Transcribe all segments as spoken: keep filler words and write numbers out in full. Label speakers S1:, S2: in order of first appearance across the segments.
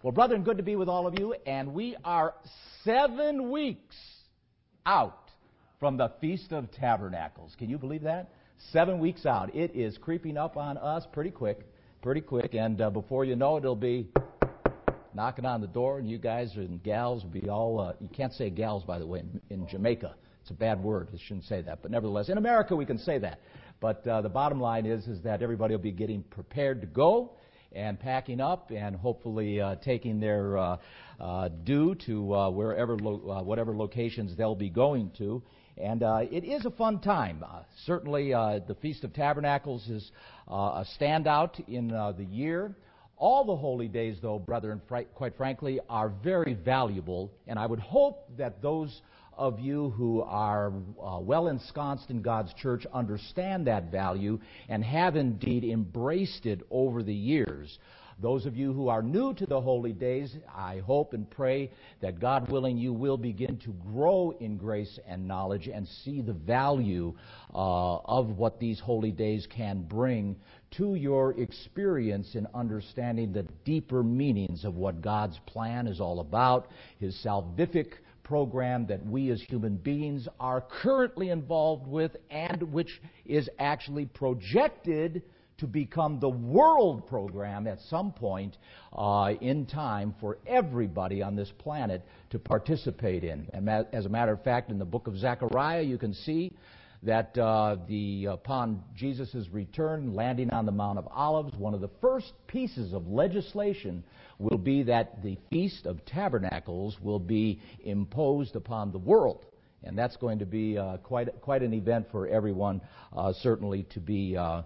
S1: Well, brethren, good to be with all of you, and we are seven weeks out from the Feast of Tabernacles. Can you believe that? Seven weeks out. It is creeping up on us pretty quick, pretty quick, and uh, before you know it, it'll be knocking on the door, and you guys and gals will be all, uh, you can't say gals, by the way, in, in Jamaica. It's a bad word. I shouldn't say that, but nevertheless, in America we can say that. But uh, the bottom line is, is that everybody will be getting prepared to go, and packing up, and hopefully uh, taking their uh, uh, due to uh, wherever, lo- uh, whatever locations they'll be going to. And uh, it is a fun time. Uh, certainly, uh, the Feast of Tabernacles is uh, a standout in uh, the year. All the holy days, though, brethren, fr- quite frankly, are very valuable. And I would hope that those of you who are uh, well ensconced in God's church understand that value and have indeed embraced it over the years. Those of you who are new to the holy days, I hope and pray that, God willing, you will begin to grow in grace and knowledge and see the value uh, of what these holy days can bring to your experience in understanding the deeper meanings of what God's plan is all about, His salvific program that we as human beings are currently involved with, and which is actually projected to become the world program at some point uh, in time for everybody on this planet to participate in. And as a matter of fact, in the book of Zechariah, you can see that uh, the upon Jesus' return, landing on the Mount of Olives, one of the first pieces of legislation will be that the Feast of Tabernacles will be imposed upon the world. And that's going to be uh, quite quite an event for everyone, uh, certainly to be uh,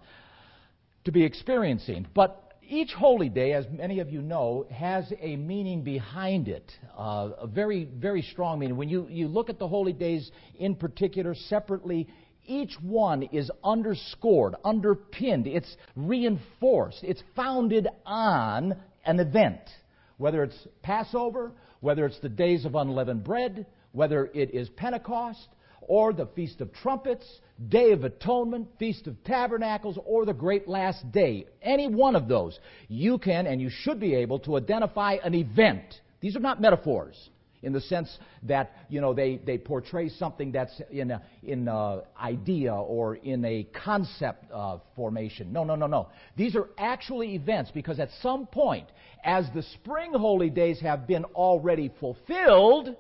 S1: to be experiencing. But each holy day, as many of you know, has a meaning behind it, uh, a very, very strong meaning. When you, you look at the holy days in particular separately, each one is underscored, underpinned, it's reinforced, it's founded on an event. Whether it's Passover, whether it's the days of unleavened bread, whether it is Pentecost, or the Feast of Trumpets, Day of Atonement, Feast of Tabernacles, or the Great Last Day. Any one of those, you can and you should be able to identify an event. These are not metaphors in the sense that, you know, they, they portray something that's in a, in a idea or in a concept uh, formation. No, no, no, no. These are actually events, because at some point, as the spring holy days have been already fulfilled,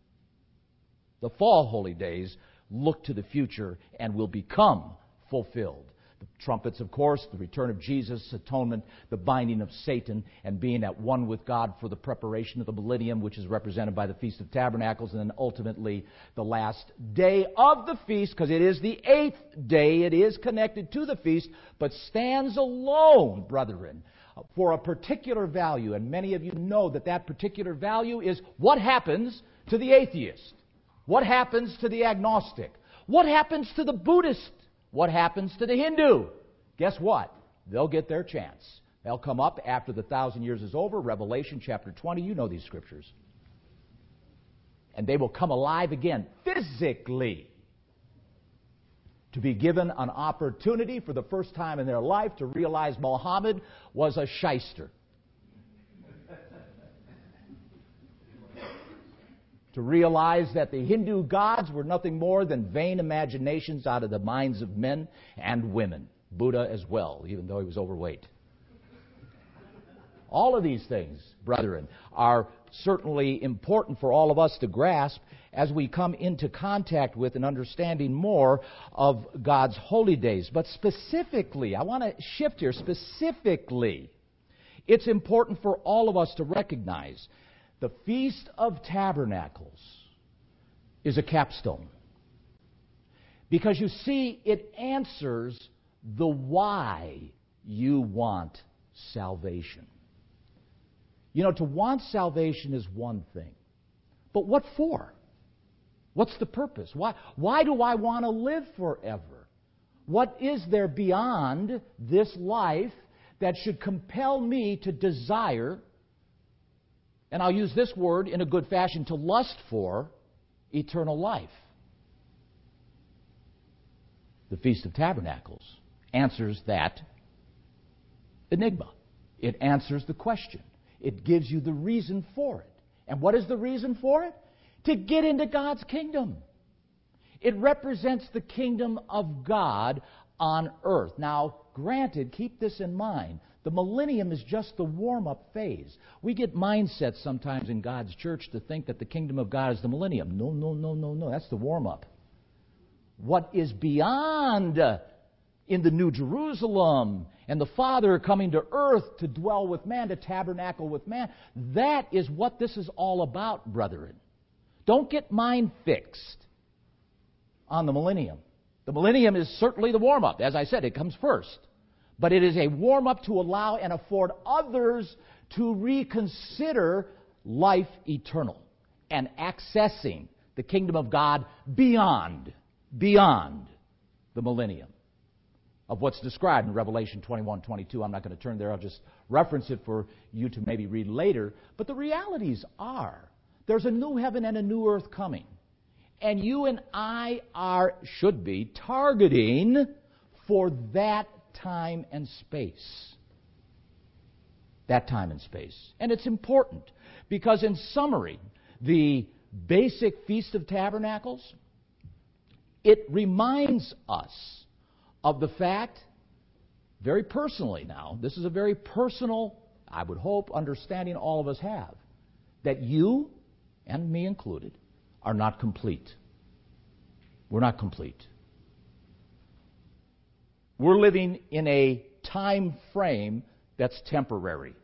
S1: the fall holy days look to the future and will become fulfilled. The trumpets, of course, the return of Jesus, atonement, the binding of Satan, and being at one with God for the preparation of the millennium, which is represented by the Feast of Tabernacles, and then ultimately the last day of the feast, because it is the eighth day. It is connected to the feast, but stands alone, brethren, for a particular value. And many of you know that that particular value is what happens to the atheist. What happens to the agnostic? What happens to the Buddhist? What happens to the Hindu? Guess what? They'll get their chance. They'll come up after the thousand years is over. Revelation chapter twenty, you know these scriptures. And they will come alive again, physically, to be given an opportunity for the first time in their life to realize Muhammad was a shyster. To realize that the Hindu gods were nothing more than vain imaginations out of the minds of men and women. Buddha as well, even though he was overweight. All of these things, brethren, are certainly important for all of us to grasp as we come into contact with and understanding more of God's holy days. But specifically, I want to shift here, specifically, it's important for all of us to recognize the Feast of Tabernacles is a capstone. Because you see, it answers the why you want salvation. You know, to want salvation is one thing. But what for? What's the purpose? Why, why do I want to live forever? What is there beyond this life that should compel me to desire, and I'll use this word in a good fashion, to lust for eternal life? The Feast of Tabernacles answers that enigma. It answers the question. It gives you the reason for it. And what is the reason for it? To get into God's kingdom. It represents the kingdom of God on earth. Now, granted, keep this in mind. The millennium is just the warm-up phase. We get mindsets sometimes in God's church to think that the kingdom of God is the millennium. No, no, no, no, no. That's the warm-up. What is beyond uh, in the New Jerusalem and the Father coming to earth to dwell with man, to tabernacle with man, that is what this is all about, brethren. Don't get mind fixed on the millennium. The millennium is certainly the warm-up. As I said, it comes first. But it is a warm-up to allow and afford others to reconsider life eternal and accessing the kingdom of God beyond, beyond the millennium of what's described in Revelation twenty-one, twenty-two. I'm not going to turn there. I'll just reference it for you to maybe read later. But the realities are there's a new heaven and a new earth coming. And you and I are, should be, targeting for that time and space. That time and space. And it's important because, in summary, the basic Feast of Tabernacles, it reminds us of the fact, very personally now, this is a very personal, I would hope, understanding all of us have, that you, and me included, are not complete. We're not complete. We're living in a time frame that's temporary.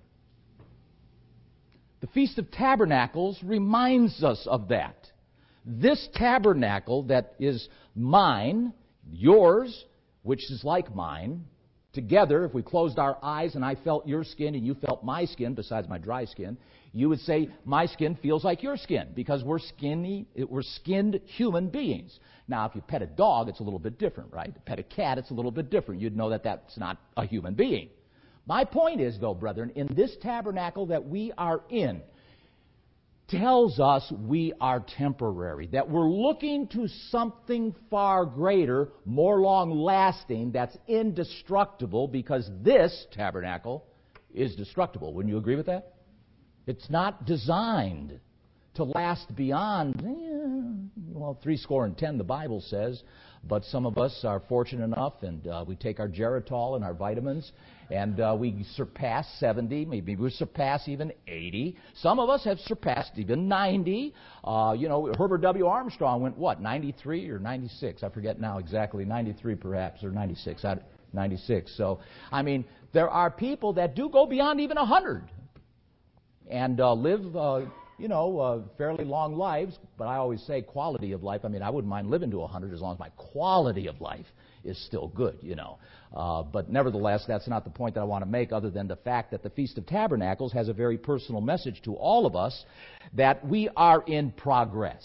S1: The Feast of Tabernacles reminds us of that. This tabernacle that is mine, yours, which is like mine, together, if we closed our eyes and I felt your skin and you felt my skin, besides my dry skin, you would say my skin feels like your skin because we're skinny, we're skinned human beings. Now, if you pet a dog, it's a little bit different, right? Pet a cat, it's a little bit different. You'd know that that's not a human being. My point is, though, brethren, in this tabernacle that we are in, tells us we are temporary, that we're looking to something far greater, more long-lasting, that's indestructible, because this tabernacle is destructible. Wouldn't you agree with that? It's not designed to last beyond, eh, well, three score and ten, the Bible says, but some of us are fortunate enough, and uh, we take our Geritol and our vitamins, and uh, we surpass seventy, maybe we surpass even eighty. Some of us have surpassed even ninety. Uh, you know, Herbert W. Armstrong went, what, ninety-three or ninety-six? I forget now exactly, ninety-three perhaps, or ninety-six. I, ninety-six. So, I mean, there are people that do go beyond even one hundred and uh, live, uh, you know, uh, fairly long lives, but I always say quality of life. I mean, I wouldn't mind living to one hundred as long as my quality of life is still good, you know. Uh, but nevertheless, that's not the point that I want to make, other than the fact that the Feast of Tabernacles has a very personal message to all of us, that we are in progress.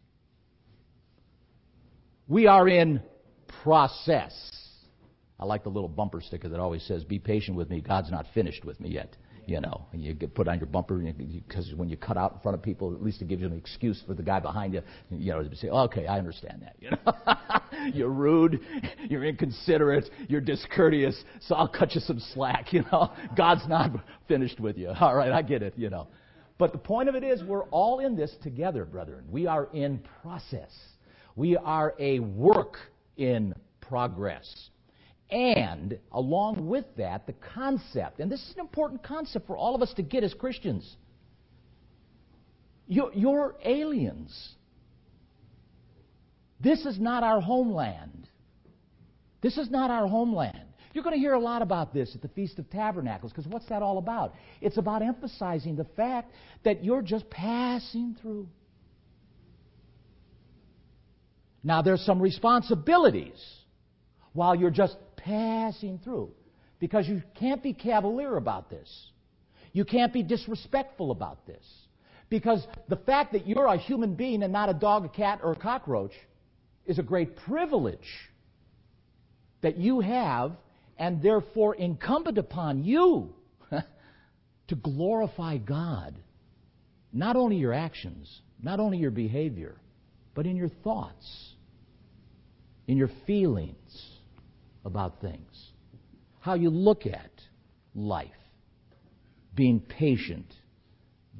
S1: We are in process. I like the little bumper sticker that always says, "Be patient with me, God's not finished with me yet." You know, and you get put on your bumper because when you cut out in front of people, at least it gives you an excuse for the guy behind you, you know, to say, "Okay, I understand that." You know, you're rude, you're inconsiderate, you're discourteous, so I'll cut you some slack. You know, God's not finished with you. All right, I get it. You know, but the point of it is, we're all in this together, brethren. We are in process. We are a work in progress. And along with that, the concept, and this is an important concept for all of us to get as Christians. You're, you're aliens. This is not our homeland. This is not our homeland. You're going to hear a lot about this at the Feast of Tabernacles, because what's that all about? It's about emphasizing the fact that you're just passing through. Now, there's some responsibilities while you're just passing through, because you can't be cavalier about this. You can't be disrespectful about this, because the fact that you're a human being and not a dog, a cat, or a cockroach is a great privilege that you have, and therefore incumbent upon you to glorify God. Not only your actions, not only your behavior, but in your thoughts, in your feelings about things, how you look at life, being patient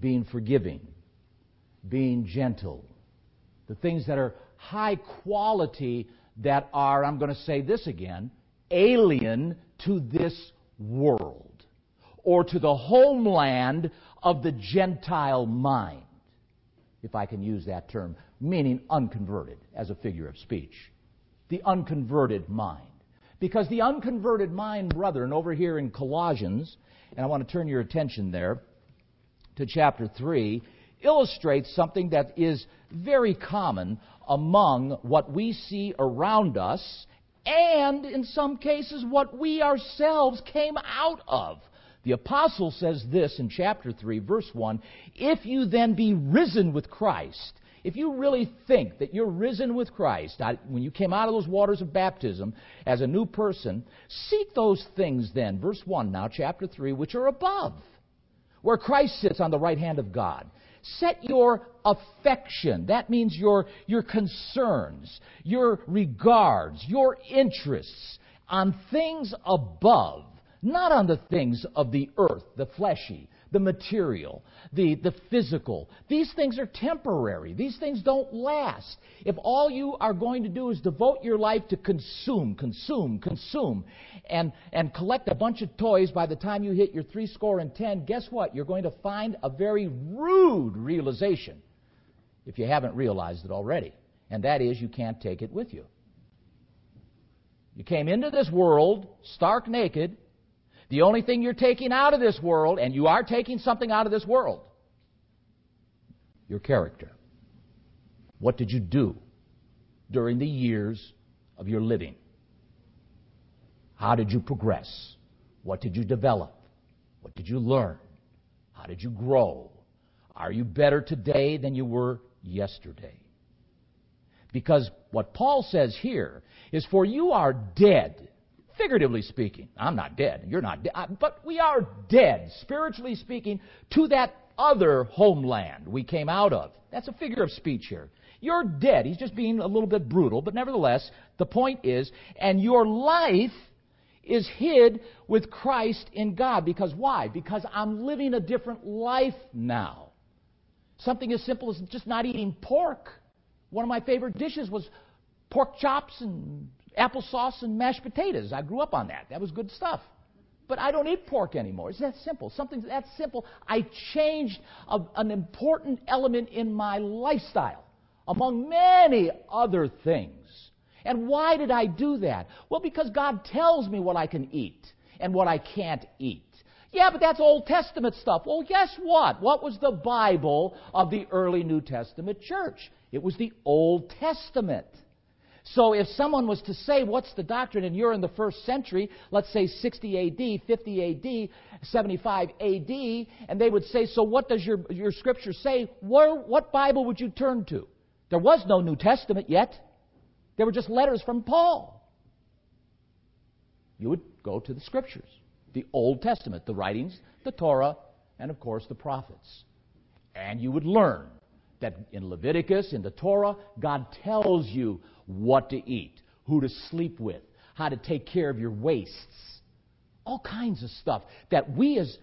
S1: being forgiving, being gentle, the things that are high quality that are, I'm going to say this again, alien to this world or to the homeland of the Gentile mind, if I can use that term, meaning unconverted as a figure of speech. The unconverted mind. Because the unconverted mind, brethren, over here in Colossians, and I want to turn your attention there to chapter three, illustrates something that is very common among what we see around us and, in some cases, what we ourselves came out of. The apostle says this in chapter three, verse one, "If you then be risen with Christ," if you really think that you're risen with Christ, when you came out of those waters of baptism as a new person, seek those things then, verse one now, chapter three, which are above, where Christ sits on the right hand of God. Set your affection, that means your, your concerns, your regards, your interests on things above, not on the things of the earth, the fleshy, the material, the, the physical. These things are temporary. These things don't last. If all you are going to do is devote your life to consume, consume, consume, and, and collect a bunch of toys by the time you hit your three score and ten, guess what? You're going to find a very rude realization, if you haven't realized it already, and that is you can't take it with you. You came into this world stark naked. The only thing you're taking out of this world, and you are taking something out of this world, your character. What did you do during the years of your living? How did you progress? What did you develop? What did you learn? How did you grow? Are you better today than you were yesterday? Because what Paul says here is, for you are dead. Figuratively speaking, I'm not dead, you're not dead, but we are dead, spiritually speaking, to that other homeland we came out of. That's a figure of speech here. You're dead. He's just being a little bit brutal, but nevertheless, the point is, and your life is hid with Christ in God. Because why? Because I'm living a different life now. Something as simple as just not eating pork. One of my favorite dishes was pork chops and applesauce and mashed potatoes. I grew up on that. That was good stuff. But I don't eat pork anymore. It's that simple. Something that simple. I changed a, an important element in my lifestyle, among many other things. And why did I do that? Well, because God tells me what I can eat and what I can't eat. Yeah, but that's Old Testament stuff. Well, guess what? What was the Bible of the early New Testament church? It was the Old Testament. So if someone was to say, what's the doctrine, and you're in the first century, let's say sixty A D, fifty A D, seventy-five A D, and they would say, so what does your, your scripture say? Where, what Bible would you turn to? There was no New Testament yet. There were just letters from Paul. You would go to the scriptures, the Old Testament, the writings, the Torah, and of course the prophets. And you would learn that in Leviticus, in the Torah, God tells you what to eat, who to sleep with, how to take care of your wastes, all kinds of stuff that we as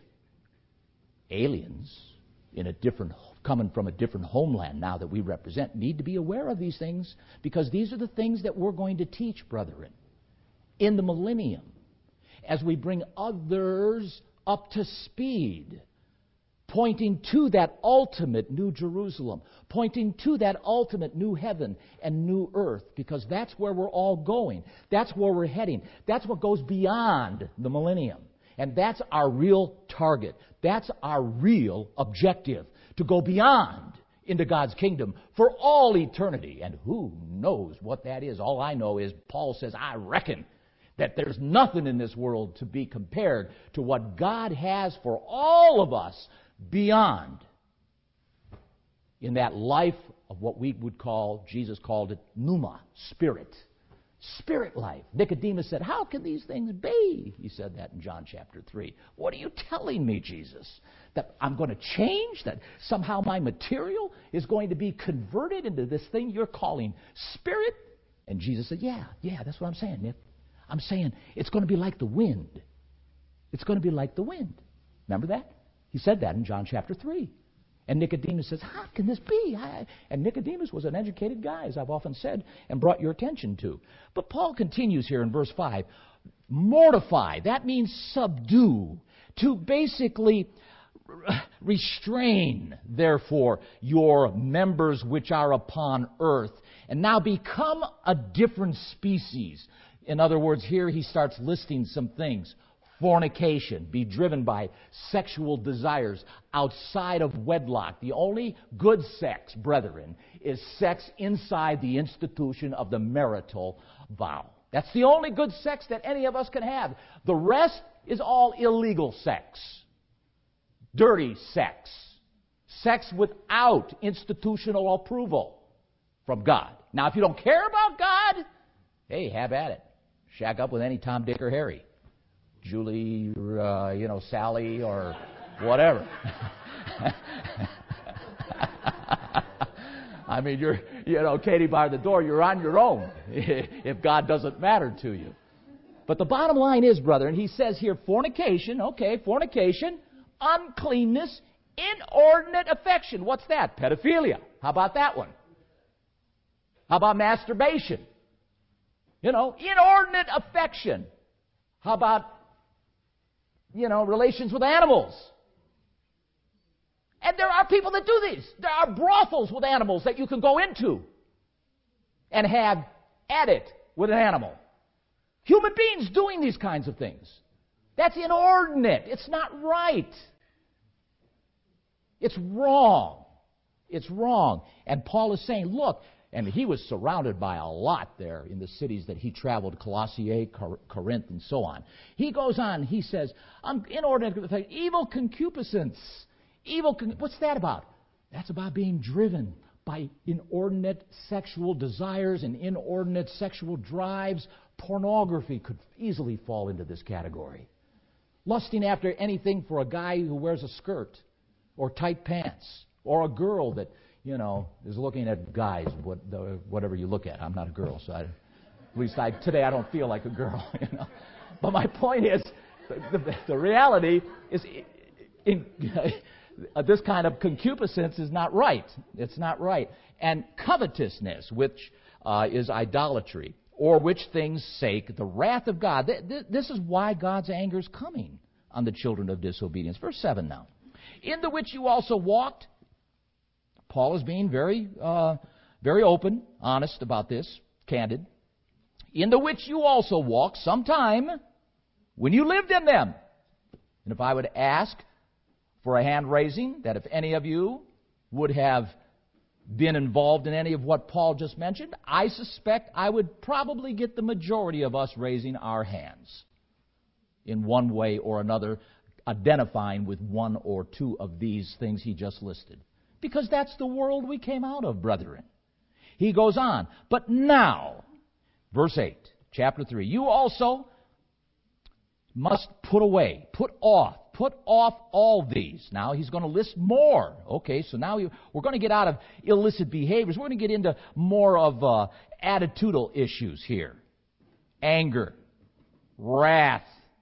S1: aliens in a different, coming from a different homeland now that we represent, need to be aware of these things, because these are the things that we're going to teach, brethren, in the millennium as we bring others up to speed, pointing to that ultimate New Jerusalem, pointing to that ultimate new heaven and new earth, because that's where we're all going. That's where we're heading. That's what goes beyond the millennium. And that's our real target. That's our real objective, to go beyond into God's kingdom for all eternity. And who knows what that is? All I know is Paul says, I reckon that there's nothing in this world to be compared to what God has for all of us beyond, in that life of what we would call, Jesus called it pneuma, spirit. Spirit life. Nicodemus said, how can these things be? He said that in John chapter three. What are you telling me, Jesus? That I'm going to change? That somehow my material is going to be converted into this thing you're calling spirit? And Jesus said, yeah, yeah, that's what I'm saying, Nick. I'm saying it's going to be like the wind. It's going to be like the wind. Remember that? He said that in John chapter three. And Nicodemus says, how can this be? I, and Nicodemus was an educated guy, as I've often said, and brought your attention to. But Paul continues here in verse five. Mortify, that means subdue. To basically restrain, therefore, your members which are upon earth, and now become a different species. In other words, here he starts listing some things. Fornication, be driven by sexual desires outside of wedlock. The only good sex, brethren, is sex inside the institution of the marital vow. That's the only good sex that any of us can have. The rest is all illegal sex. Dirty sex. Sex without institutional approval from God. Now, if you don't care about God, hey, have at it. Shack up with any Tom, Dick, or Harry. Julie, uh, you know, Sally, or whatever. I mean, you're, you know, Katie by the door, you're on your own if God doesn't matter to you. But the bottom line is, brother, and he says here, fornication, okay, fornication, uncleanness, inordinate affection. What's that? Pedophilia. How about that one? How about masturbation? You know, inordinate affection. How about, you know, relations with animals? And there are people that do these. There are brothels with animals that you can go into and have at it with an animal. Human beings doing these kinds of things. That's inordinate. It's not right. It's wrong. It's wrong. And Paul is saying, look, and he was surrounded by a lot there in the cities that he traveled, Colossae, Cor- Corinth, and so on. He goes on, he says, um, inordinate, evil concupiscence. Evil, con- what's that about? That's about being driven by inordinate sexual desires and inordinate sexual drives. Pornography could easily fall into this category. Lusting after anything for a guy who wears a skirt or tight pants, or a girl that, you know, is looking at guys, what, the, whatever you look at. I'm not a girl, so I, at least I, today I don't feel like a girl. You know? But my point is, the, the, the reality is, in, in, this kind of concupiscence is not right. It's not right. And covetousness, which uh, is idolatry, or which things sake the wrath of God. Th- th- this is why God's anger is coming on the children of disobedience. Verse seven now. In the which you also walked. Paul is being very, uh, very open, honest about this, candid. In the which you also walked sometime when you lived in them. And if I would ask for a hand raising, that if any of you would have been involved in any of what Paul just mentioned, I suspect I would probably get the majority of us raising our hands in one way or another, identifying with one or two of these things he just listed. Because that's the world we came out of, brethren. He goes on, but now, verse eight, chapter three, you also must put away, put off, put off all these. Now he's going to list more. Okay, so now we're going to get out of illicit behaviors. We're going to get into more of uh, attitudinal issues here. Anger, wrath,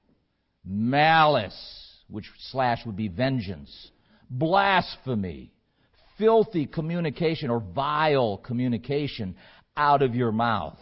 S1: malice, which slash would be vengeance, blasphemy, filthy communication or vile communication out of your mouth.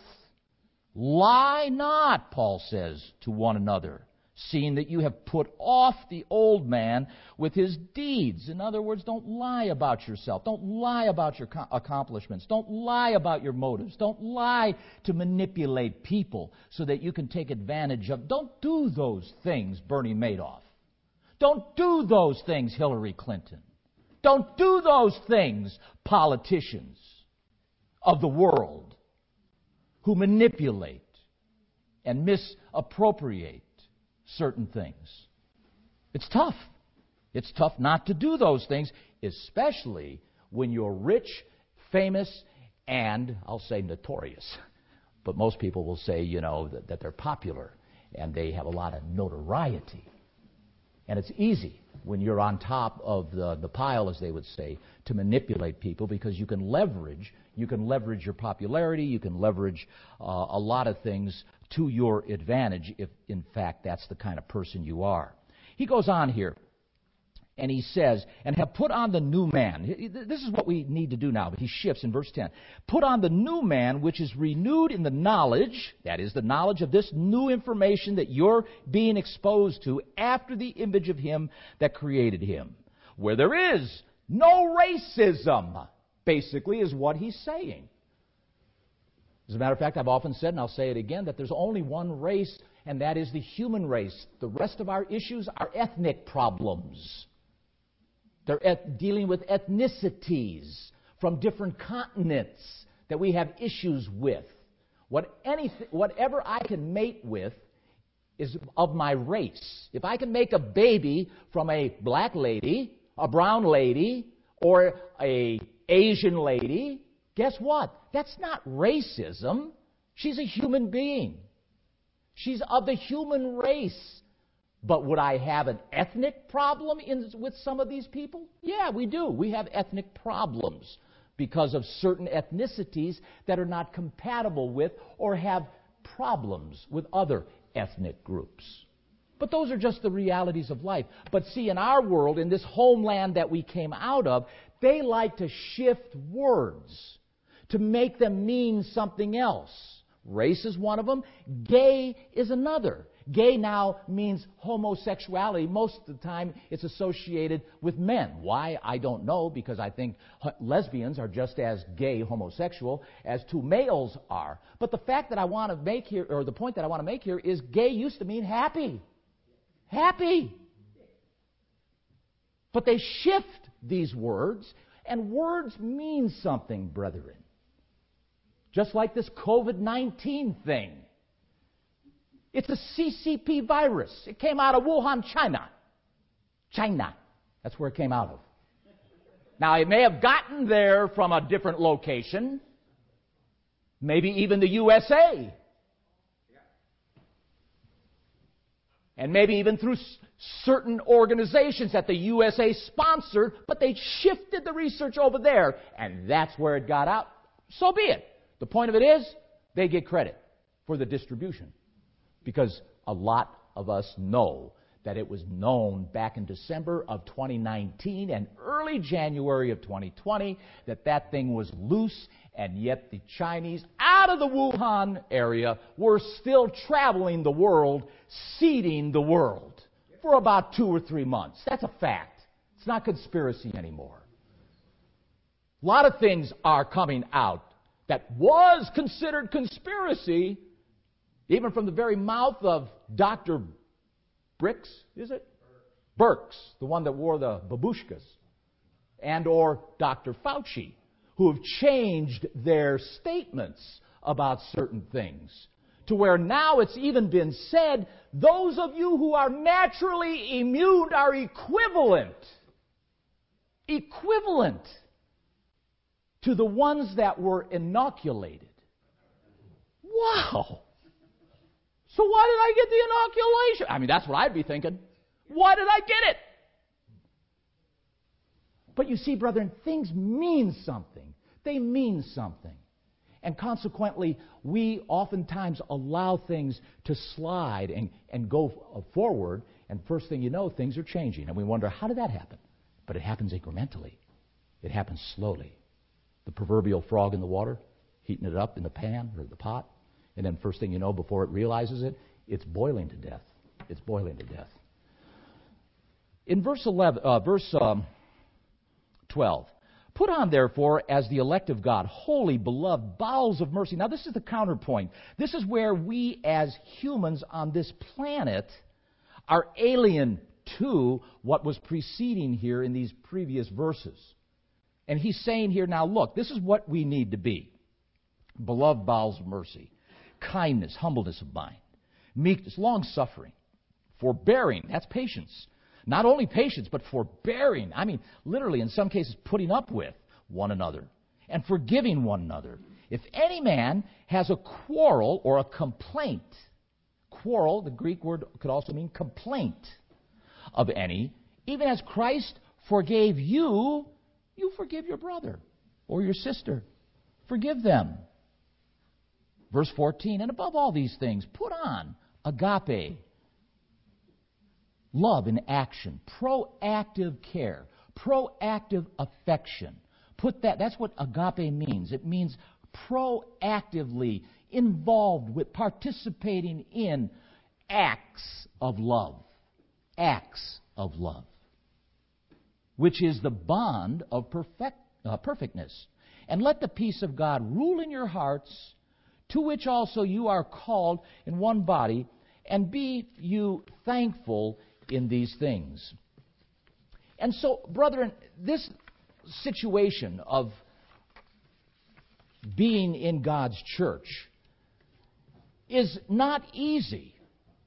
S1: Lie not, Paul says, to one another, seeing that you have put off the old man with his deeds. In other words, don't lie about yourself. Don't lie about your accomplishments. Don't lie about your motives. Don't lie to manipulate people so that you can take advantage of. Don't do those things, Bernie Madoff. Don't do those things, Hillary Clinton. Don't do those things, politicians of the world who manipulate and misappropriate certain things. It's tough. It's tough not to do those things, especially when you're rich, famous, and I'll say notorious. But most people will say, you know, that, that they're popular and they have a lot of notoriety. And it's easy when you're on top of the, the pile, as they would say, to manipulate people because you can leverage, you can leverage your popularity, you can leverage uh, a lot of things to your advantage if, in fact, that's the kind of person you are. He goes on here, And he says, and have put on the new man. This is what we need to do now. But he shifts in verse ten. Put on the new man, which is renewed in the knowledge, that is the knowledge of this new information that you're being exposed to after the image of him that created him. Where there is no racism, basically, is what he's saying. As a matter of fact, I've often said, and I'll say it again, that there's only one race, and that is the human race. The rest of our issues are ethnic problems. They're et- dealing with ethnicities from different continents that we have issues with. What anyth- whatever I can mate with is of my race. If I can make a baby from a black lady, a brown lady, or a Asian lady, guess what? That's not racism. She's a human being. She's of the human race. But would I have an ethnic problem in, with some of these people? Yeah, we do. We have ethnic problems because of certain ethnicities that are not compatible with or have problems with other ethnic groups. But those are just the realities of life. But see, in our world, in this homeland that we came out of, they like to shift words to make them mean something else. Race is one of them. Gay is another. Gay now means homosexuality. Most of the time, it's associated with men. Why? I don't know, because I think lesbians are just as gay homosexual as two males are. But the fact that I want to make here, or the point that I want to make here, is gay used to mean happy. Happy. But they shift these words, and words mean something, brethren. Just like this covid nineteen thing. It's a C C P virus. It came out of Wuhan, China. China. That's where it came out of. Now, it may have gotten there from a different location. Maybe even the U S A. And maybe even through s- certain organizations that the U S A sponsored, but they shifted the research over there, and that's where it got out. So be it. The point of it is, they get credit for the distribution. Because a lot of us know that it was known back in December of twenty nineteen and early January of twenty twenty that that thing was loose, and yet the Chinese out of the Wuhan area were still traveling the world, seeding the world for about two or three months. That's a fact. It's not conspiracy anymore. A lot of things are coming out that was considered conspiracy, even from the very mouth of Doctor Bricks, is it? Birx, the one that wore the babushkas, and or Doctor Fauci, who have changed their statements about certain things, to where now it's even been said, those of you who are naturally immune are equivalent, equivalent to the ones that were inoculated. Wow! So why did I get the inoculation? I mean, that's what I'd be thinking. Why did I get it? But you see, brethren, things mean something. They mean something. And consequently, we oftentimes allow things to slide and, and go forward, and first thing you know, things are changing. And we wonder, how did that happen? But it happens incrementally. It happens slowly. The proverbial frog in the water, heating it up in the pan or the pot. And then first thing you know, before it realizes it, it's boiling to death. It's boiling to death. In verse eleven, uh, verse um, twelve, put on therefore as the elect of God, holy, beloved, bowels of mercy. Now this is the counterpoint. This is where we as humans on this planet are alien to what was preceding here in these previous verses. And he's saying here, now look, this is what we need to be. Beloved bowels of mercy. Kindness, humbleness of mind, meekness, long-suffering, forbearing, that's patience. Not only patience, but forbearing. I mean, literally, in some cases, putting up with one another and forgiving one another. If any man has a quarrel or a complaint, quarrel, the Greek word could also mean complaint of any, even as Christ forgave you, you forgive your brother or your sister. Forgive them. Verse fourteen, and above all these things, put on agape, Love in action, proactive care, proactive affection. Put that, that's what agape means. It means proactively involved with, participating in acts of love. Acts of love. Which is the bond of perfect, uh, perfectness. And let the peace of God rule in your hearts, to which also you are called in one body, and be you thankful in these things. And so, brethren, this situation of being in God's church is not easy,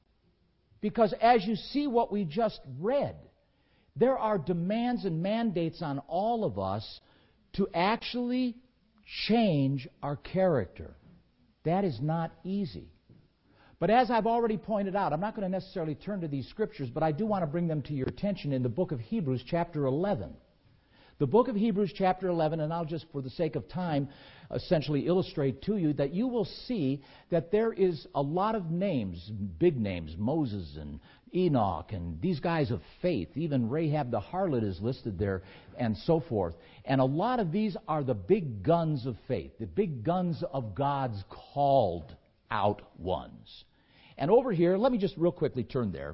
S1: because as you see what we just read, there are demands and mandates on all of us to actually change our character. That is not easy. But as I've already pointed out, I'm not going to necessarily turn to these scriptures, but I do want to bring them to your attention in the book of Hebrews chapter eleven. The book of Hebrews chapter eleven, and I'll just, for the sake of time, essentially illustrate to you that you will see that there is a lot of names, big names, Moses and Enoch and these guys of faith. Even Rahab the harlot is listed there and so forth. And a lot of these are the big guns of faith, the big guns of God's called out ones. And over here, let me just real quickly turn there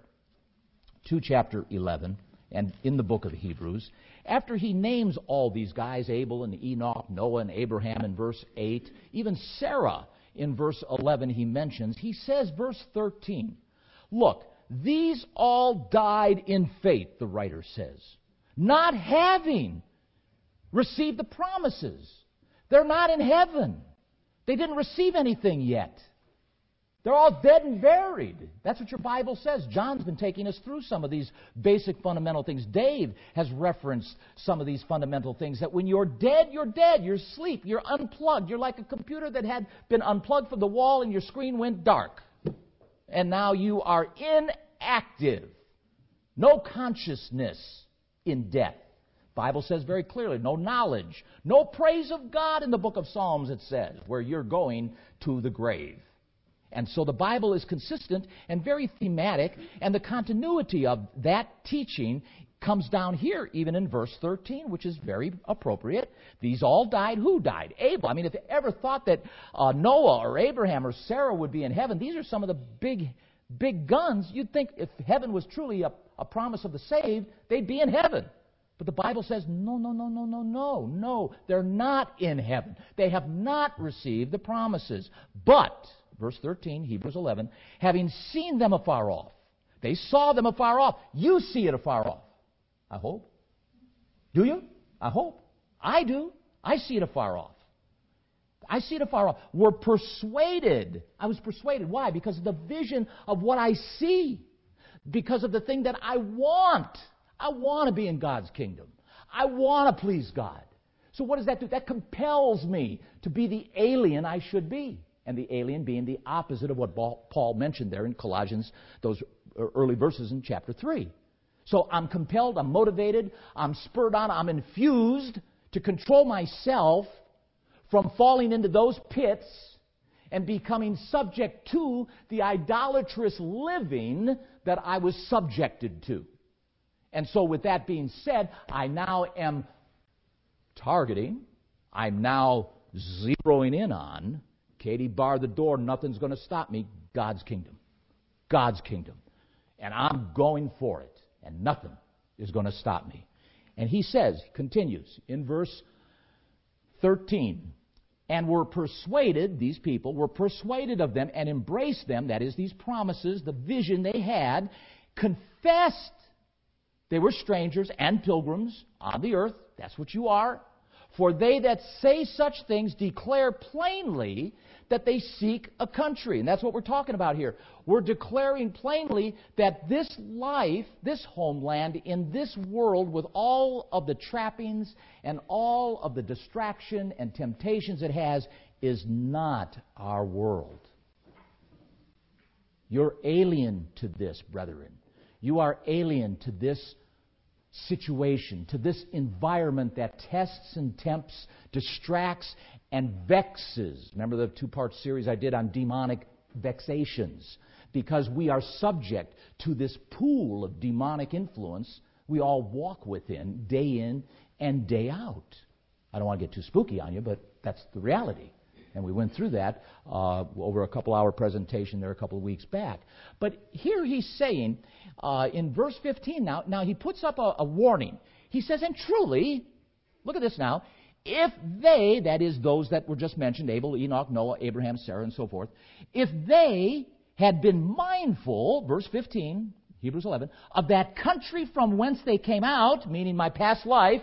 S1: to chapter eleven and in the book of Hebrews. After he names all these guys, Abel and Enoch, Noah and Abraham in verse eight, even Sarah in verse eleven he mentions, he says, verse thirteen, look, these all died in faith, the writer says, not having received the promises. They're not in heaven. They didn't receive anything yet. They're all dead and buried. That's what your Bible says. John's been taking us through some of these basic fundamental things. Dave has referenced some of these fundamental things, that when you're dead, you're dead. You're asleep. You're unplugged. You're like a computer that had been unplugged from the wall and your screen went dark. And now you are inactive. No consciousness in death. The Bible says very clearly, no knowledge, no praise of God in the book of Psalms, it says, where you're going to the grave. And so the Bible is consistent and very thematic, and the continuity of that teaching comes down here, even in verse thirteen, which is very appropriate. These all died. Who died? Abel. I mean, if you ever thought that uh, Noah or Abraham or Sarah would be in heaven, these are some of the big, big guns. You'd think if heaven was truly a, a promise of the saved, they'd be in heaven. But the Bible says, no, no, no, no, no, no, no. They're not in heaven. They have not received the promises. But verse thirteen, Hebrews eleven, having seen them afar off. They saw them afar off. You see it afar off. I hope. Do you? I hope. I do. I see it afar off. I see it afar off. We're persuaded. I was persuaded. Why? Because of the vision of what I see. Because of the thing that I want. I want to be in God's kingdom. I want to please God. So what does that do? That compels me to be the alien I should be. And the alien being the opposite of what Paul mentioned there in Colossians, those early verses in chapter three. So I'm compelled, I'm motivated, I'm spurred on, I'm infused to control myself from falling into those pits and becoming subject to the idolatrous living that I was subjected to. And so with that being said, I now am targeting, I'm now zeroing in on, Katie, bar the door, nothing's going to stop me, God's kingdom. God's kingdom. And I'm going for it. And nothing is going to stop me. And he says, continues in verse thirteen, and were persuaded, these people were persuaded of them and embraced them, that is, these promises, the vision they had, confessed they were strangers and pilgrims on the earth. That's what you are. For they that say such things declare plainly that they seek a country. And that's what we're talking about here. We're declaring plainly that this life, this homeland, in this world, with all of the trappings and all of the distraction and temptations it has, is not our world. You're alien to this, brethren. You are alien to this situation, to this environment that tests and tempts, distracts, and vexes. Remember the two-part series I did on demonic vexations? because we are subject to this pool of demonic influence we all walk within day in and day out. I don't want to get too spooky on you, but that's the reality. And we went through that uh, over a couple-hour presentation there a couple of weeks back. But here he's saying, uh, in verse fifteen now, now he puts up a, a warning. He says, and truly, look at this now, if they, that is those that were just mentioned, Abel, Enoch, Noah, Abraham, Sarah, and so forth, if they had been mindful, verse fifteen, Hebrews eleven, of that country from whence they came out, meaning my past life,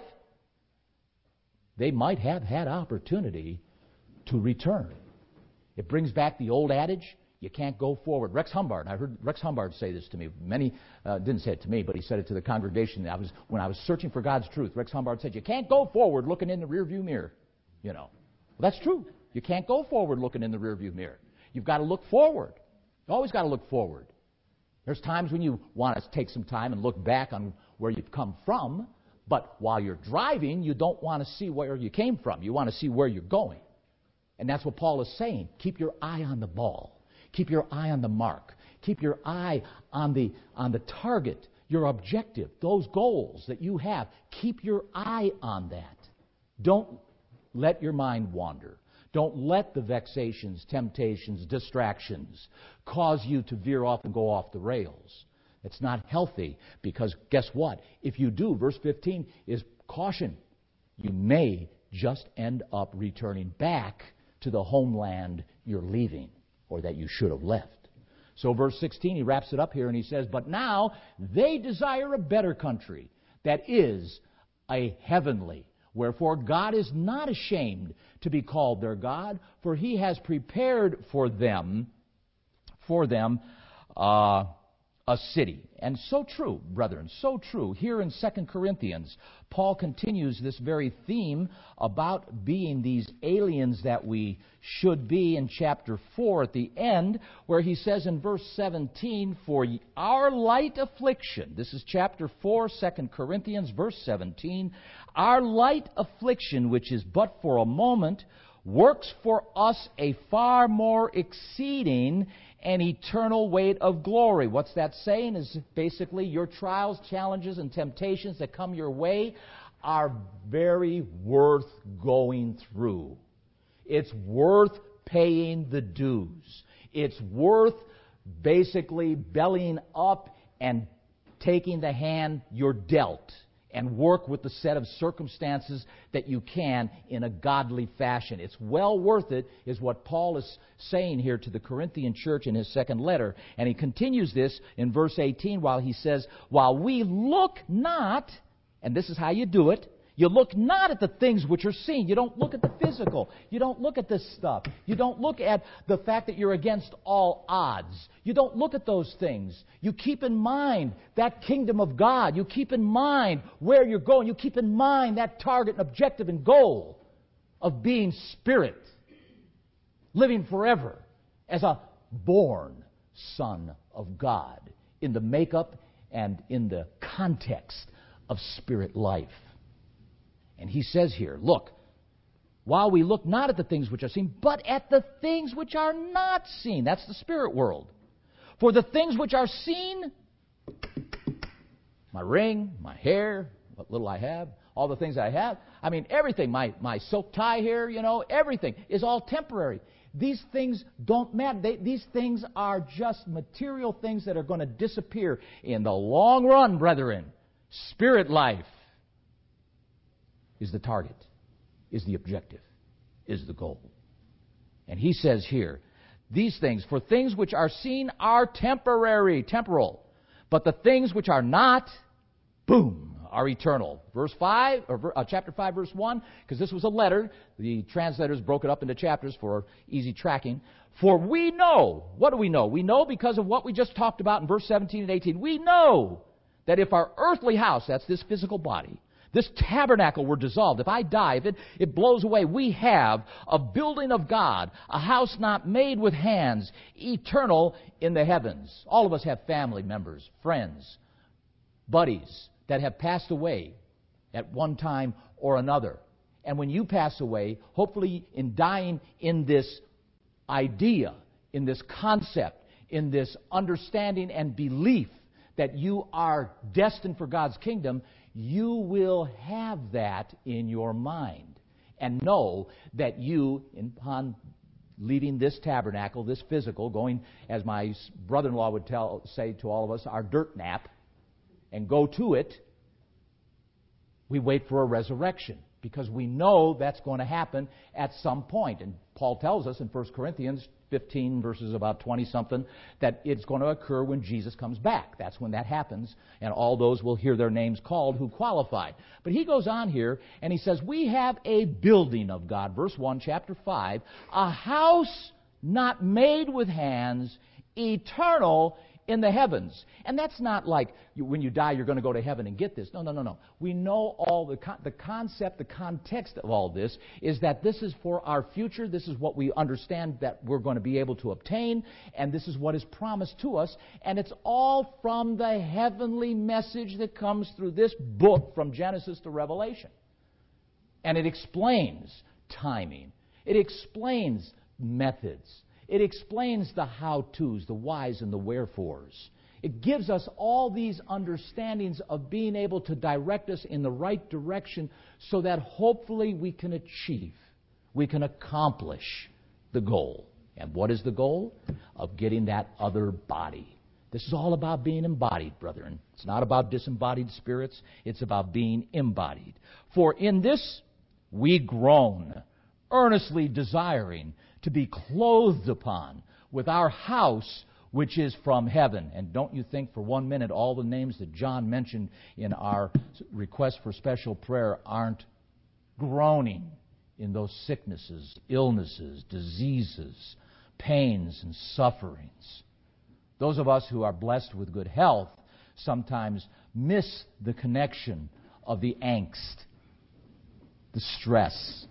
S1: they might have had opportunity to return. It brings back the old adage, you can't go forward. Rex Humbard, I heard Rex Humbard say this to me. Many, uh, didn't say it to me, but he said it to the congregation. I was, when I was searching for God's truth, Rex Humbard said, you can't go forward looking in the rearview mirror. You know, well, that's true. You can't go forward looking in the rearview mirror. You've got to look forward. You always got to look forward. There's times when you want to take some time and look back on where you've come from, but while you're driving, you don't want to see where you came from. You want to see where you're going. And that's what Paul is saying. Keep your eye on the ball. Keep your eye on the mark. Keep your eye on the on the target, your objective, those goals that you have. Keep your eye on that. Don't let your mind wander. Don't let the vexations, temptations, distractions cause you to veer off and go off the rails. It's not healthy because guess what? If you do, verse fifteen is caution. You may just end up returning back to the homeland you're leaving or that you should have left. So verse sixteen, he wraps it up here and he says, but now they desire a better country that is a heavenly. Wherefore God is not ashamed to be called their God, for he has prepared for them, for them, uh, a city. And so true, brethren, so true. Here in Second Corinthians, Paul continues this very theme about being these aliens that we should be in chapter four at the end, where he says in verse seventeen, for our light affliction, this is chapter four, Second Corinthians, verse seventeen, our light affliction, which is but for a moment, works for us a far more exceeding and eternal weight of glory. What's that saying? Is basically your trials, challenges, and temptations that come your way are very worth going through. It's worth paying the dues. It's worth basically bellying up and taking the hand you're dealt and work with the set of circumstances that you can in a godly fashion. It's well worth it, is what Paul is saying here to the Corinthian church in his second letter. And he continues this in verse eighteen while he says, while we look not, and this is how you do it, you look not at the things which are seen. You don't look at the physical. You don't look at this stuff. You don't look at the fact that you're against all odds. You don't look at those things. You keep in mind that kingdom of God. You keep in mind where you're going. You keep in mind that target and objective and goal of being spirit, living forever as a born son of God in the makeup and in the context of spirit life. And he says here, look, while we look not at the things which are seen, but at the things which are not seen. That's the spirit world. For the things which are seen, my ring, my hair, what little I have, all the things I have, I mean, everything, my, my silk tie here, you know, everything is all temporary. These things don't matter. They, these things are just material things that are going to disappear in the long run, brethren. Spirit life is the target, is the objective, is the goal. And he says here, these things, for things which are seen are temporary, temporal, but the things which are not, boom, are eternal. Verse five, or uh, chapter five, verse one, because this was a letter. The translators broke it up into chapters for easy tracking. For we know, what do we know? We know because of what we just talked about in verse seventeen and eighteen. We know that if our earthly house, that's this physical body, this tabernacle were dissolved, if I die, if it, it blows away, we have a building of God, a house not made with hands, eternal in the heavens. All of us have family members, friends, buddies that have passed away at one time or another. And when you pass away, hopefully in dying in this idea, in this concept, in this understanding and belief that you are destined for God's kingdom, you will have that in your mind and know that you, upon leaving this tabernacle, this physical, going, as my brother-in-law would tell, say to all of us, our dirt nap, and go to it, we wait for a resurrection because we know that's going to happen at some point. And Paul tells us in First Corinthians fifteen, verses about twenty-something, that it's going to occur when Jesus comes back. That's when that happens, and all those will hear their names called who qualified. But he goes on here, and he says, we have a building of God, verse one, chapter five, a house not made with hands, eternal in the heavens. And that's not like you, when you die, you're going to go to heaven and get this. No, no, no, no. We know all the con- the concept, the context of all this is that this is for our future. This is what we understand that we're going to be able to obtain, and this is what is promised to us. And it's all from the heavenly message that comes through this book from Genesis to Revelation. And it explains timing. It explains methods. It explains the how-tos, the whys, and the wherefores. It gives us all these understandings of being able to direct us in the right direction so that hopefully we can achieve, we can accomplish the goal. And what is the goal? Of getting that other body. This is all about being embodied, brethren. It's not about disembodied spirits. It's about being embodied. For in this we groan, earnestly desiring to be clothed upon with our house which is from heaven. And don't you think for one minute all the names that John mentioned in our request for special prayer aren't groaning in those sicknesses, illnesses, diseases, pains, and sufferings. Those of us who are blessed with good health sometimes miss the connection of the angst, the stress,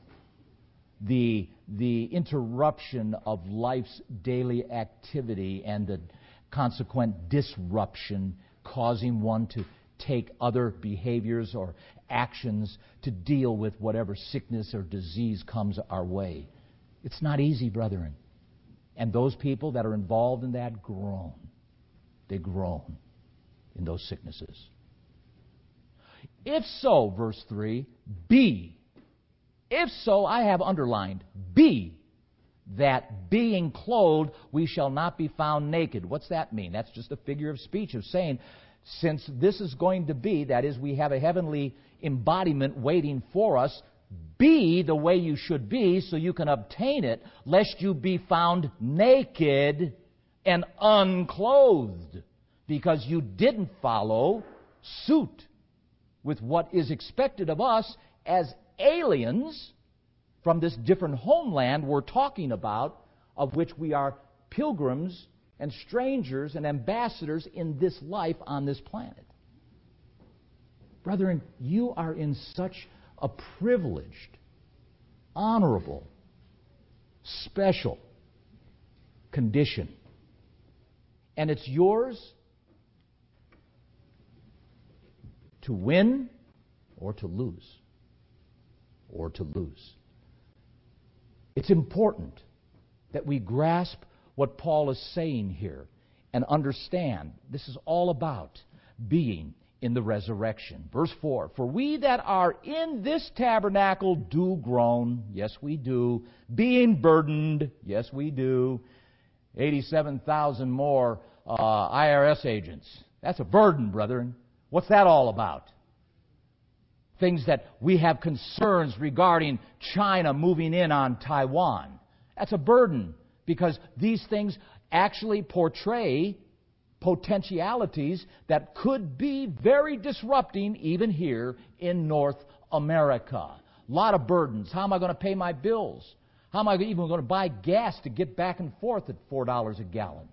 S1: the the interruption of life's daily activity and the consequent disruption causing one to take other behaviors or actions to deal with whatever sickness or disease comes our way. It's not easy, brethren. And those people that are involved in that groan. They groan in those sicknesses. If so, verse three, be If so, I have underlined, be that being clothed, we shall not be found naked. What's that mean? That's just a figure of speech of saying, since this is going to be, that is, we have a heavenly embodiment waiting for us, be the way you should be so you can obtain it, lest you be found naked and unclothed, because you didn't follow suit with what is expected of us as aliens from this different homeland we're talking about, of which we are pilgrims and strangers and ambassadors in this life on this planet. Brethren, you are in such a privileged, honorable, special condition. And it's yours to win or to lose. Or to lose. It's important that we grasp what Paul is saying here and understand this is all about being in the resurrection. Verse four, for we that are in this tabernacle do groan, yes we do, being burdened, yes we do, eighty-seven thousand more uh, I R S agents. That's a burden, brethren. What's that all about? Things that we have concerns regarding China moving in on Taiwan. That's a burden because these things actually portray potentialities that could be very disrupting even here in North America. A lot of burdens. How am I going to pay my bills? How am I even going to buy gas to get back and forth at four dollars a gallon?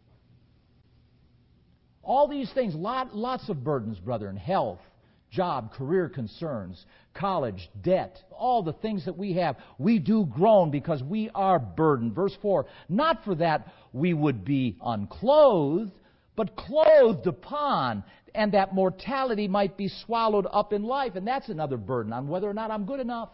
S1: All these things, lot, lots of burdens, brethren. Health, job, career concerns, college, debt, all the things that we have. We do groan because we are burdened. Verse four, not for that we would be unclothed, but clothed upon, and that mortality might be swallowed up in life. And that's another burden on whether or not I'm good enough.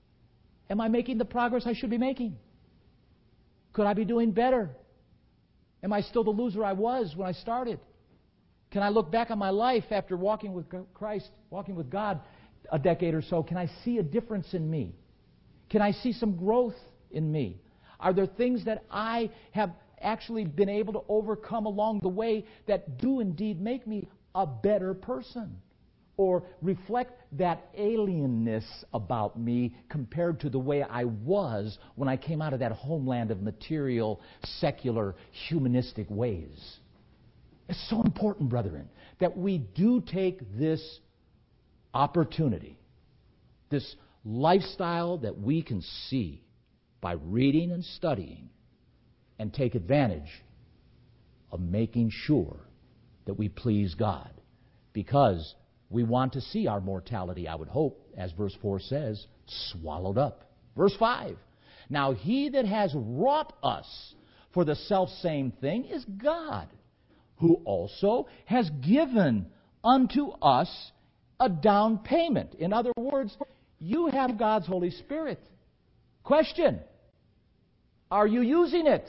S1: Am I making the progress I should be making? Could I be doing better? Am I still the loser I was when I started? Can I look back on my life after walking with Christ, walking with God a decade or so? Can I see a difference in me? Can I see some growth in me? Are there things that I have actually been able to overcome along the way that do indeed make me a better person? Or reflect that alienness about me compared to the way I was when I came out of that homeland of material, secular, humanistic ways? It's so important, brethren, that we do take this opportunity, this lifestyle that we can see by reading and studying, and take advantage of making sure that we please God. Because we want to see our mortality, I would hope, as verse four says, swallowed up. Verse five, now he that has wrought us for the selfsame thing is God, who also has given unto us a down payment. In other words, you have God's Holy Spirit. Question, are you using it?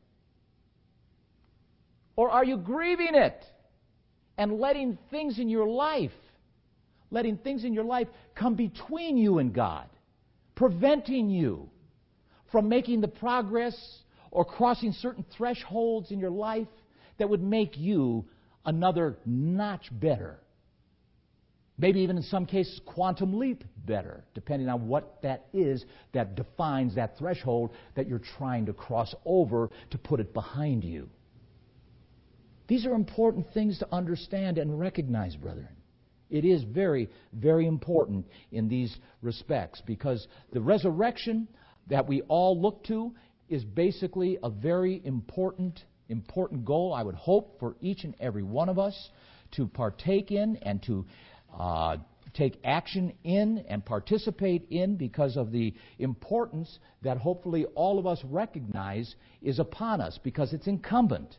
S1: Or are you grieving it and letting things in your life letting things in your life come between you and God, preventing you from making the progress or crossing certain thresholds in your life that would make you another notch better? Maybe even in some cases, quantum leap better, depending on what that is that defines that threshold that you're trying to cross over to put it behind you. These are important things to understand and recognize, brethren. It is very, very important in these respects, because the resurrection that we all look to is basically a very important, important goal, I would hope, for each and every one of us to partake in and to uh, take action in and participate in, because of the importance that hopefully all of us recognize is upon us, because it's incumbent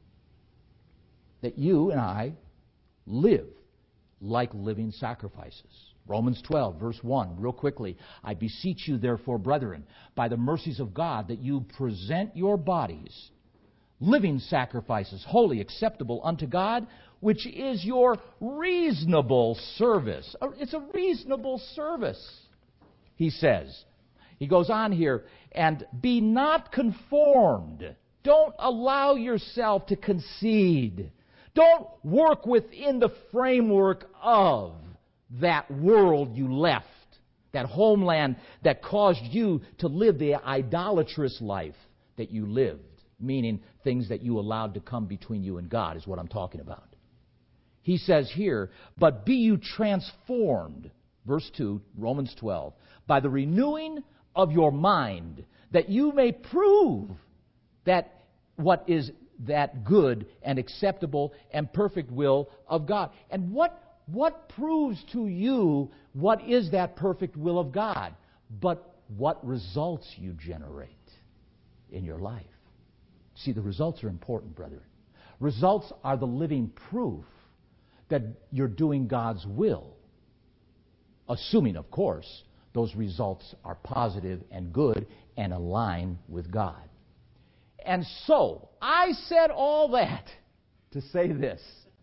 S1: that you and I live like living sacrifices. Romans twelve, verse one, real quickly. I beseech you, therefore, brethren, by the mercies of God, that you present your bodies living sacrifices, holy, acceptable unto God, which is your reasonable service. It's a reasonable service, he says. He goes on here, and be not conformed. Don't allow yourself to concede. Don't work within the framework of that world you left, that homeland that caused you to live the idolatrous life that you lived, meaning things that you allowed to come between you and God is what I'm talking about. He says here, but be you transformed, verse two, Romans twelve, by the renewing of your mind, that you may prove that what is that good and acceptable and perfect will of God. And what, what proves to you what is that perfect will of God? But what results you generate in your life. See, the results are important, brethren. Results are the living proof that you're doing God's will. Assuming, of course, those results are positive and good and align with God. And so, I said all that to say this.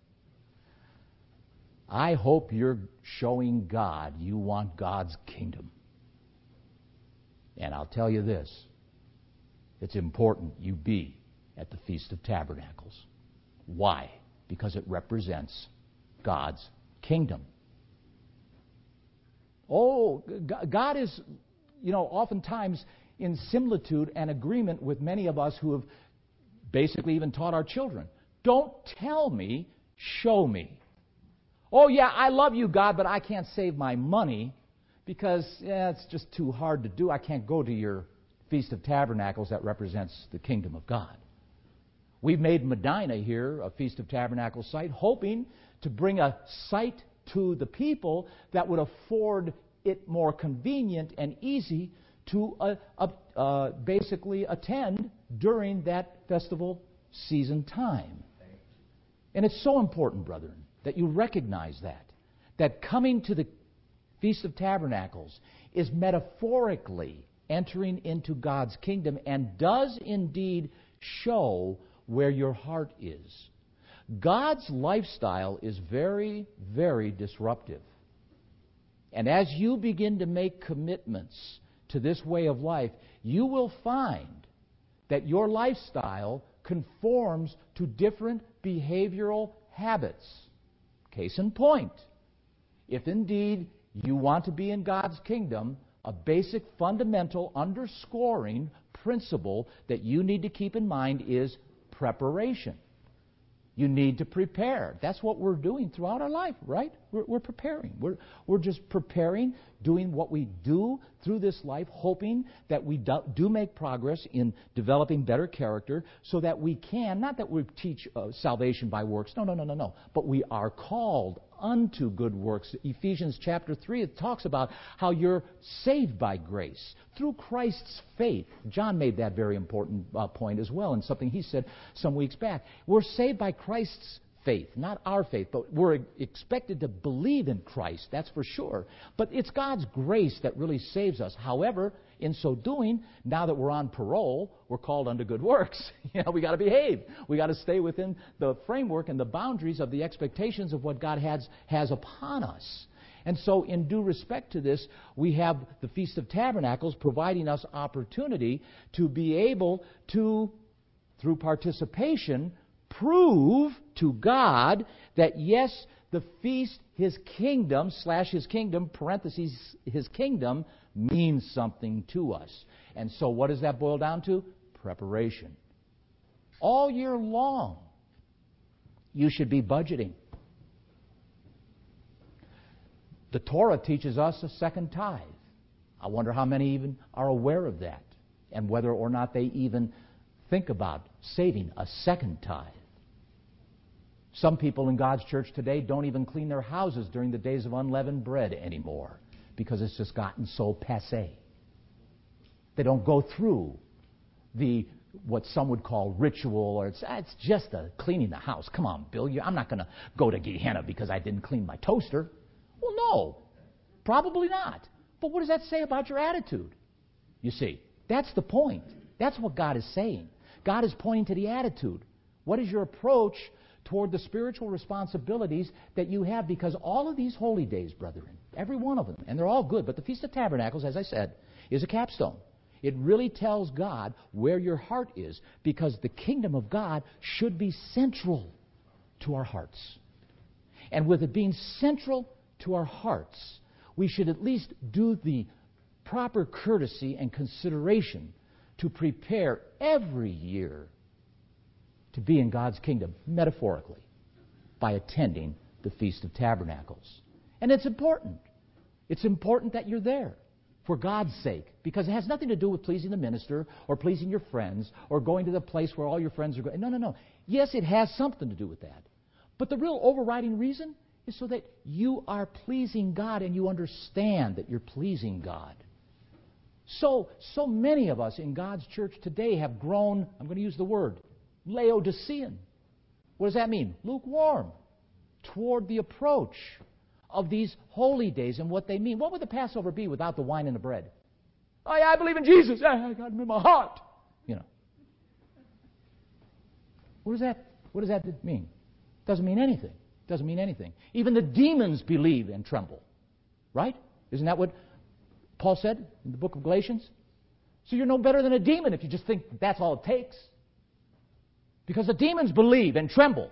S1: I hope you're showing God you want God's kingdom. And I'll tell you this. It's important you be at the Feast of Tabernacles. Why? Because it represents God's kingdom. Oh, God is, you know, oftentimes in similitude and agreement with many of us who have basically even taught our children. Don't tell me, show me. Oh, yeah, I love you, God, but I can't save my money because yeah, it's just too hard to do. I can't go to your Feast of Tabernacles that represents the kingdom of God. We've made Medina here a Feast of Tabernacles site, hoping to bring a site to the people that would afford it more convenient and easy to uh, uh, uh, basically attend during that festival season time. And it's so important, brethren, that you recognize that. That coming to the Feast of Tabernacles is metaphorically entering into God's kingdom and does indeed show where your heart is. God's lifestyle is very, very disruptive. And as you begin to make commitments to this way of life, you will find that your lifestyle conforms to different behavioral habits. Case in point, if indeed you want to be in God's kingdom, a basic fundamental underscoring principle that you need to keep in mind is preparation. You need to prepare. That's what we're doing throughout our life, right? We're, we're preparing. We're, we're just preparing, doing what we do through this life, hoping that we do, do make progress in developing better character so that we can, not that we teach uh, salvation by works, no, no, no, no, no, but we are called unto good works. Ephesians chapter three, it talks about how you're saved by grace through Christ's faith. John made that very important uh, point as well in something he said some weeks back. We're saved by Christ's faith, not our faith, but we're expected to believe in Christ, that's for sure. But it's God's grace that really saves us. However, in so doing, now that we're on parole, we're called unto good works. You know, we got to behave. We got to stay within the framework and the boundaries of the expectations of what God has has upon us. And so, in due respect to this, we have the Feast of Tabernacles providing us opportunity to be able to, through participation, prove to God that yes, the feast, His kingdom, slash His kingdom, parentheses, His kingdom, means something to us. And so what does that boil down to? Preparation. All year long, you should be budgeting. The Torah teaches us a second tithe. I wonder how many even are aware of that, and whether or not they even think about saving a second tithe. Some people in God's church today don't even clean their houses during the days of unleavened bread anymore because it's just gotten so passé. They don't go through the what some would call ritual, or it's, it's just a cleaning the house. Come on, Bill, you, I'm not going to go to Gehenna because I didn't clean my toaster. Well, no, probably not. But what does that say about your attitude? You see, that's the point. That's what God is saying. God is pointing to the attitude. What is your approach toward the spiritual responsibilities that you have? Because all of these holy days, brethren, every one of them, and they're all good, but the Feast of Tabernacles, as I said, is a capstone. It really tells God where your heart is, because the kingdom of God should be central to our hearts. And with it being central to our hearts, we should at least do the proper courtesy and consideration to prepare every year to be in God's kingdom, metaphorically, by attending the Feast of Tabernacles. And it's important. It's important that you're there for God's sake, because it has nothing to do with pleasing the minister or pleasing your friends or going to the place where all your friends are going. No, no, no. Yes, it has something to do with that. But the real overriding reason is so that you are pleasing God and you understand that you're pleasing God. So, so many of us in God's church today have grown, I'm going to use the word, Laodicean. What does that mean? Lukewarm toward the approach of these holy days and what they mean. What would the Passover be without the wine and the bread? Oh, yeah, I believe in Jesus. I got Him in my heart. You know. What does that, what does that mean? It doesn't mean anything. It doesn't mean anything. Even the demons believe and tremble. Right? Isn't that what Paul said in the book of Galatians? So you're no better than a demon if you just think that's all it takes. Because the demons believe and tremble.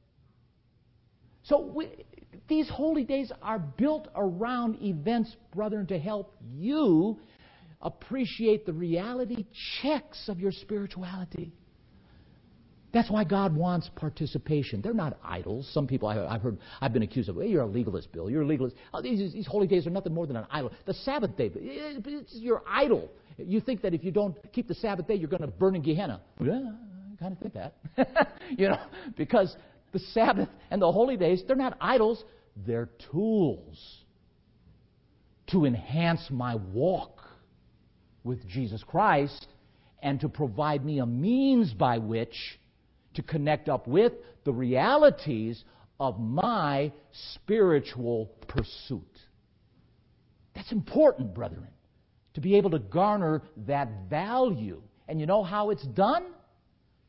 S1: So we, these holy days are built around events, brethren, to help you appreciate the reality checks of your spirituality. That's why God wants participation. They're not idols. Some people I, I've heard, I've been accused of, hey, you're a legalist, Bill. You're a legalist. Oh, these, these holy days are nothing more than an idol. The Sabbath day, it's your idol. You think that if you don't keep the Sabbath day, you're going to burn in Gehenna. Yeah, I kind of think that. You know, because the Sabbath and the holy days, they're not idols. They're tools to enhance my walk with Jesus Christ and to provide me a means by which to connect up with the realities of my spiritual pursuit. That's important, brethren, to be able to garner that value. And you know how it's done?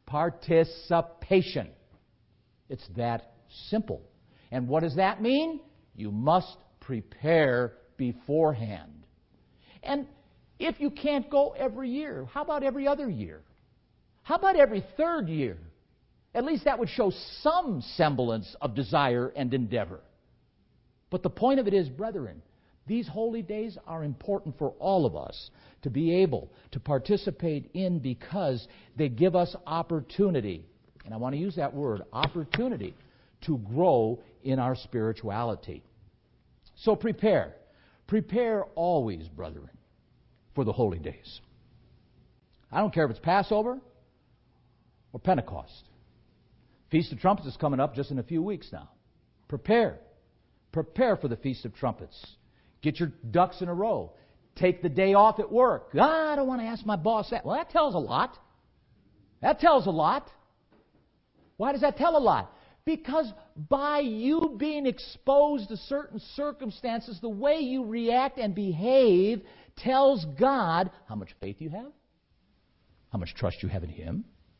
S1: Participation. It's that simple. And what does that mean? You must prepare beforehand. And if you can't go every year, how about every other year? How about every third year? At least that would show some semblance of desire and endeavor. But the point of it is, brethren, these holy days are important for all of us to be able to participate in because they give us opportunity. And I want to use that word, opportunity, to grow in our spirituality. So prepare. Prepare always, brethren, for the holy days. I don't care if it's Passover or Pentecost. Feast of Trumpets is coming up just in a few weeks now. Prepare. Prepare for the Feast of Trumpets. Get your ducks in a row. Take the day off at work. Ah, I don't want to ask my boss that. Well, that tells a lot. That tells a lot. Why does that tell a lot? Because by you being exposed to certain circumstances, the way you react and behave tells God how much faith you have, how much trust you have in Him.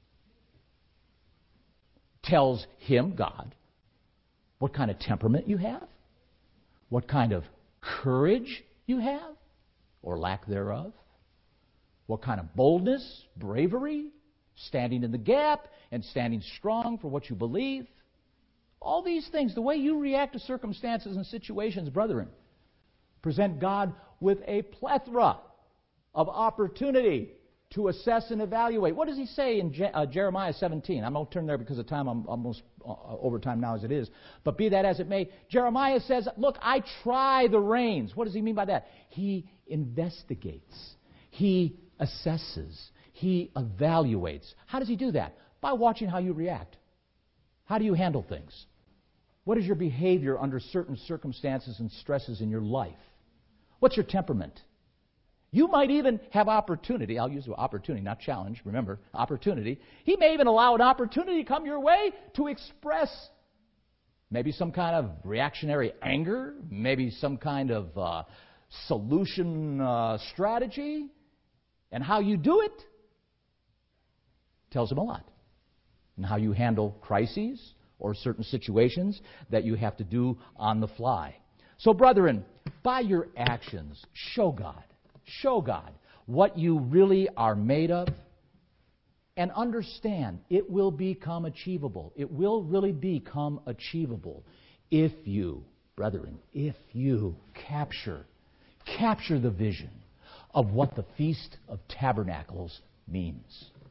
S1: Tells Him, God, what kind of temperament you have, what kind of courage you have, or lack thereof, what kind of boldness, bravery, standing in the gap and standing strong for what you believe. All these things, the way you react to circumstances and situations, brethren, present God with a plethora of opportunity to assess and evaluate. What does He say in Je- uh, Jeremiah seventeen? I'm going to turn there because of time. I'm almost uh, over time now as it is. But be that as it may, Jeremiah says, look, I try the reins. What does he mean by that? He investigates. He assesses. He evaluates. How does he do that? By watching how you react. How do you handle things? What is your behavior under certain circumstances and stresses in your life? What's your temperament? You might even have opportunity. I'll use the opportunity, not challenge. Remember, opportunity. He may even allow an opportunity to come your way to express maybe some kind of reactionary anger, maybe some kind of uh, solution uh, strategy. And how you do it tells Him a lot. And how you handle crises or certain situations that you have to do on the fly. So, brethren, by your actions, show God. Show God what you really are made of, and understand it will become achievable. It will really become achievable if you, brethren, if you capture, capture the vision of what the Feast of Tabernacles means.